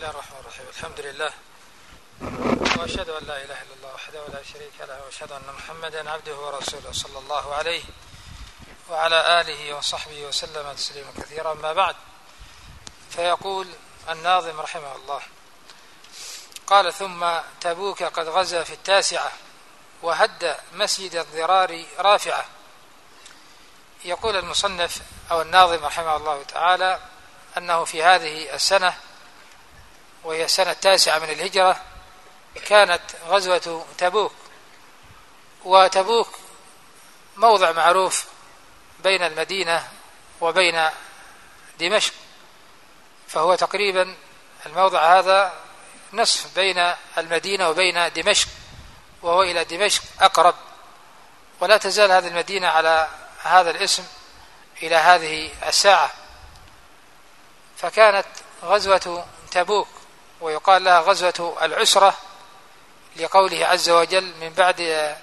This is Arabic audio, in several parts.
الله الرحمن الرحيم. الحمد لله وأشهد أن لا إله إلا الله وحده لا شريك له وأشهد أن محمدا عبده ورسوله صلى الله عليه وعلى آله وصحبه وسلم تسليما كثيرا. ما بعد، فيقول الناظم رحمه الله: قال: ثم تبوك قد غزا في 9 وهد مسجد الضرار رافعة. يقول المصنف أو الناظم رحمه الله تعالى أنه في هذه السنة، وهي السنة 9 من الهجرة، كانت غزوة تبوك. وتبوك موضع معروف بين المدينة وبين دمشق، فهو تقريبا الموضع هذا نصف بين المدينة وبين دمشق، وهو إلى دمشق أقرب، ولا تزال هذه المدينة على هذا الاسم إلى هذه الساعة. فكانت غزوة تبوك، ويقال لها غزوة العسرة لقوله عز وجل: من بعد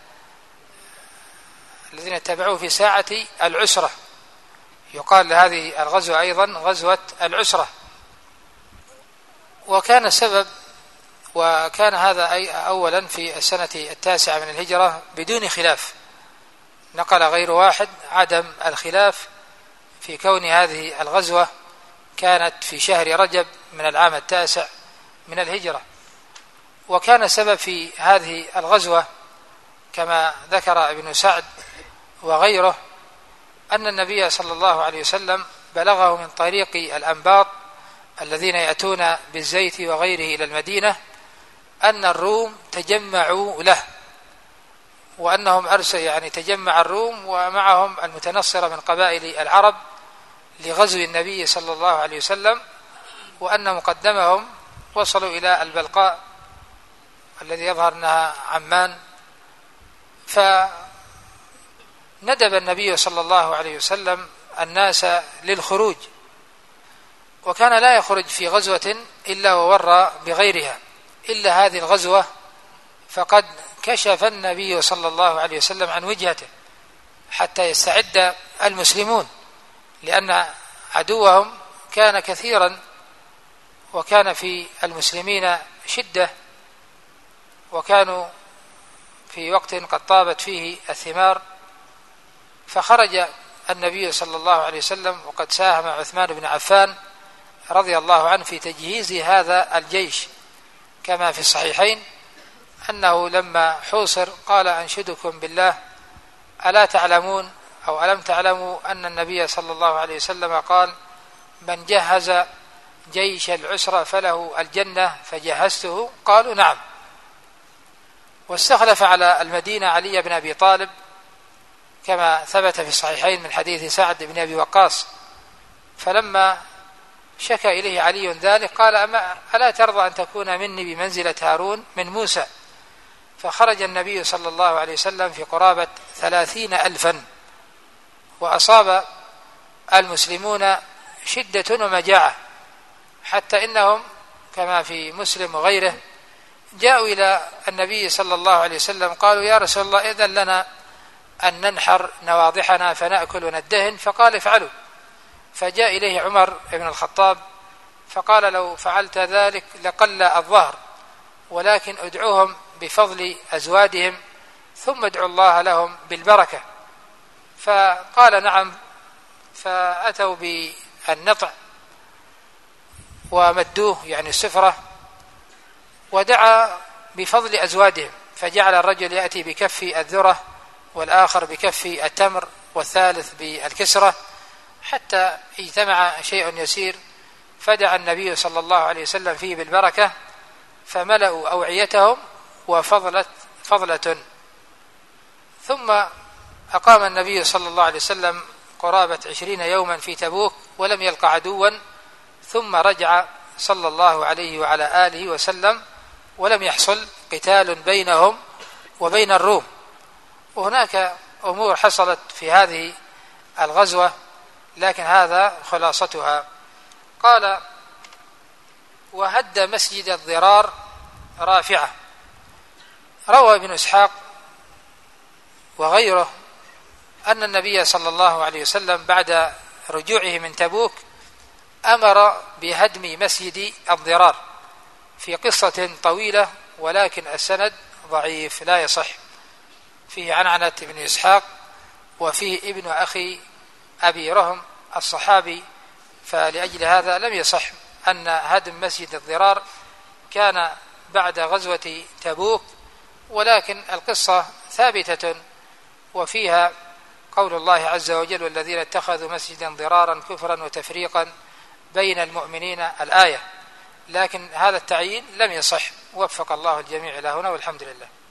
الذين اتبعوه في ساعة العسرة. يقال لهذه الغزوة أيضا غزوة العسرة. وكان السبب، وكان هذا أولا في السنة 9 من الهجرة بدون خلاف، نقل غير واحد عدم الخلاف في كون هذه الغزوة كانت في شهر رجب من العام 9 من الهجرة. وكان السبب في هذه الغزوة كما ذكر ابن سعد وغيره أن النبي صلى الله عليه وسلم بلغه من طريق الأنباط الذين يأتون بالزيت وغيره إلى المدينة أن الروم تجمعوا له، وأنهم تجمع الروم ومعهم المتنصرة من قبائل العرب لغزو النبي صلى الله عليه وسلم، وأن مقدمهم وصلوا إلى البلقاء الذي يظهر أنها عمان. فندب النبي صلى الله عليه وسلم الناس للخروج، وكان لا يخرج في غزوة إلا وورى بغيرها، إلا هذه الغزوة فقد كشف النبي صلى الله عليه وسلم عن وجهته حتى يستعد المسلمون، لأن عدوهم كان كثيرا، وكان في المسلمين شدة، وكانوا في وقت قد طابت فيه الثمار. فخرج النبي صلى الله عليه وسلم، وقد ساهم عثمان بن عفان رضي الله عنه في تجهيز هذا الجيش، كما في الصحيحين أنه لما حوصر قال: أنشدكم بالله ألا تعلمون أو ألم تعلموا أن النبي صلى الله عليه وسلم قال: من جهز جيش العسرة فله الجنة فجهزته؟ قالوا: نعم. واستخلف على المدينة علي بن أبي طالب كما ثبت في الصحيحين من حديث سعد بن أبي وقاص. فلما شكى إليه علي ذلك قال: ألا ترضى أن تكون مني بمنزلة هارون من موسى؟ فخرج النبي صلى الله عليه وسلم في قرابة 30,000، وأصاب المسلمون شدة ومجاعة، حتى إنهم كما في مسلم وغيره جاءوا إلى النبي صلى الله عليه وسلم قالوا: يا رسول الله، إذن لنا أن ننحر نواضحنا فنأكل وندهن. فقال: افعلوا. فجاء إليه عمر بن الخطاب فقال: لو فعلت ذلك لقل الظهر، ولكن ادعوهم بفضل أزوادهم ثم ادعوا الله لهم بالبركة. فقال: نعم. فأتوا بالنطع ومدوه السفرة، ودعا بفضل أزوادهم، فجعل الرجل يأتي بكف الذرة، والآخر بكف التمر، والثالث بالكسرة، حتى اجتمع شيء يسير، فدعا النبي صلى الله عليه وسلم فيه بالبركة، فملأوا أوعيتهم فضلة. ثم أقام النبي صلى الله عليه وسلم قرابة 20 يوما في تبوك ولم يلق عدوا، ثم رجع صلى الله عليه وعلى آله وسلم، ولم يحصل قتال بينهم وبين الروم. وهناك أمور حصلت في هذه الغزوة، لكن هذا خلاصتها. قال: وهد مسجد الضرار رافعة. روى ابن إسحاق وغيره أن النبي صلى الله عليه وسلم بعد رجوعه من تبوك أمر بهدم مسجد الضرار، في قصة طويلة، ولكن السند ضعيف لا يصح، فيه عنعنة بن إسحاق وفيه ابن أخي أبي رهم الصحابي، فلأجل هذا لم يصح أن هدم مسجد الضرار كان بعد غزوة تبوك، ولكن القصة ثابتة وفيها قول الله عز وجل: والذين اتخذوا مسجدا ضرارا كفرا وتفريقا بين المؤمنين، الآية. لكن هذا التعيين لم يصح، وفق الله الجميع إلى هنا والحمد لله.